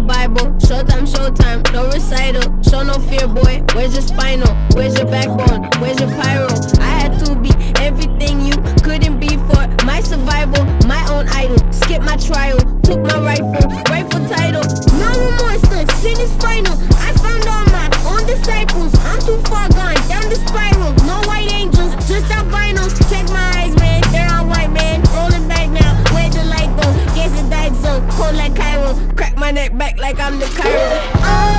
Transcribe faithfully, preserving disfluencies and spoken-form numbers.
Bible. Showtime, showtime, no recital. Show no fear, boy. Where's your spinal? Where's your backbone? Where's your pyro? I had to be everything you couldn't be for my survival. My own idol. Skip my trial. Took my rifle. Rightful title. No remorse, the sin is final. I found all my own disciples. I'm too far gone, down the spiral. No white angels, just albinos. Check my eyes, man. They're all white, man. Rolling back now. Where the light go? Guess it died so cold like Cairo. Crack my neck back like I'm the Cairo. Oh.